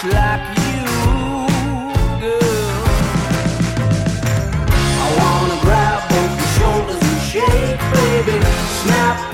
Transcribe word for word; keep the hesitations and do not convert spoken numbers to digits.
like you, girl. I wanna grab both your shoulders and shake, baby. Snap